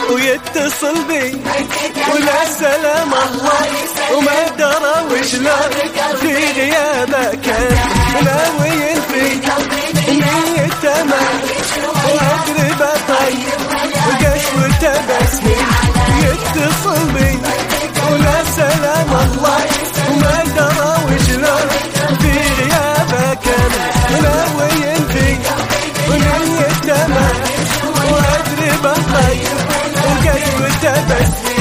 ويتصل بي ولا سلام الله وما درى وشلون في غيابه كان ناوي في نيته ما وأقربه طيب وقسوته بسمين. يتصل بي ولا سلام الله وما درى وشلون في غيابه كان ناوي في نيته ما وأقربه طيب وقسوته بسمين.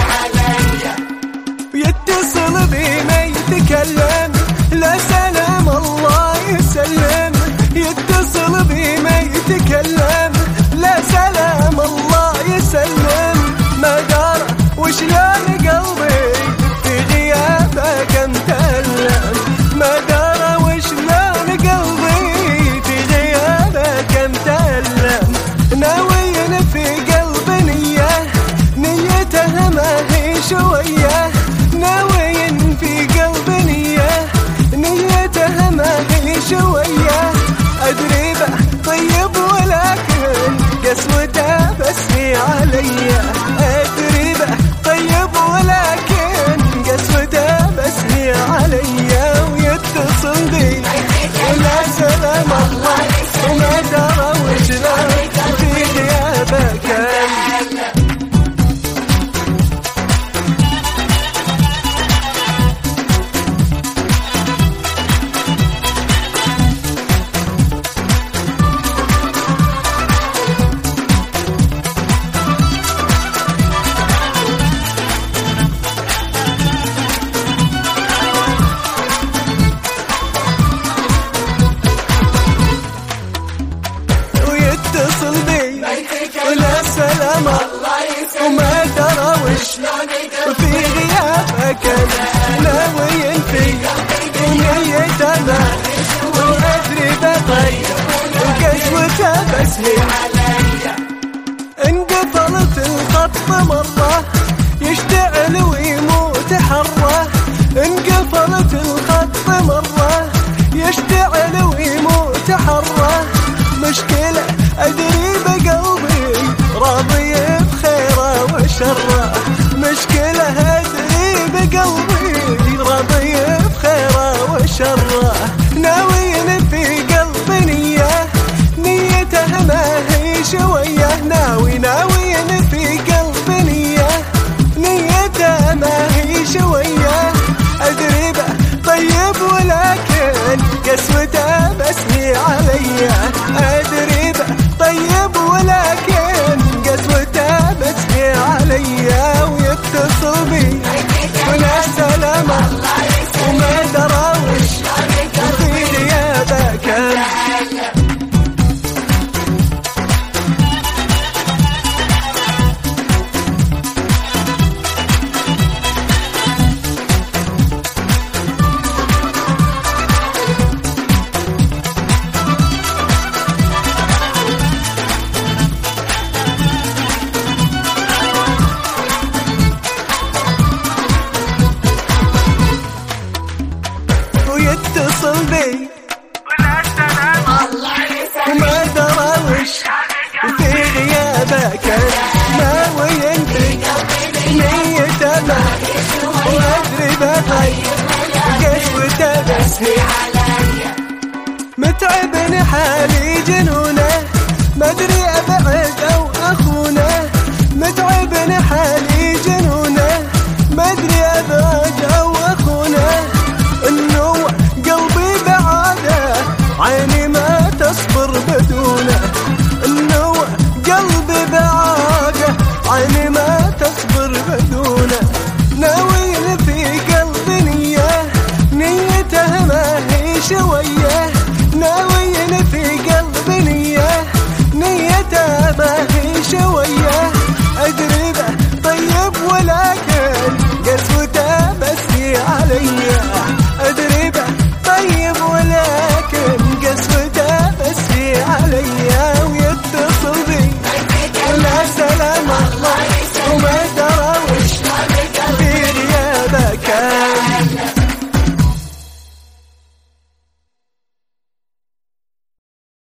يتصل بي ما يتكلم لا سلام الله يسلم. يتصل بي ما يتكلم لا سلام الله يسلم. ما دار وشلون قلبي في غيابه كم تألم. ما دار وشلون قلبي في غيابه كم تألم. ناوي في قلب نيته ما هي شويه. ناوي في قلب نيته ما هي شويه. أدري به طيب ولكن قسوته بس هي علي. أدري به طيب ولكن قسوته بس هي علي. ويتصل بي ولا سلام الله وما درى وشلون في غيابه كان. يتصل بي ولا سلام وما درى وشلون في غيابه كان ناوي في نيته ما وأقربه طيب وقسوته بس هي. انقفلت الخط مرة يشتعل ويموت حره. انقفلت الخط مرة يشتعل ويموت حره. مشكلة أدري بقلبي راضي بخيره وشره. مشكلة أدري بقلبي راضي بخيره وشره. ناوي في قلب نيته ما هي شويه. ناوي في قلب نيته ما هي شويه. أدري به طيب ولكن قسوته بس هي علي. أدري به طيب ولكن قسوته بس هي علي. ويتصل بي ولا سلام وما درى وشلون في غيابه كان. يتصل بي ولا سلام الله وما درى وش في غيابه كان ناوي في نيته ما وأقربه طيب قسوته بس هي. متعبني حالي جنونه ما أدري أبعد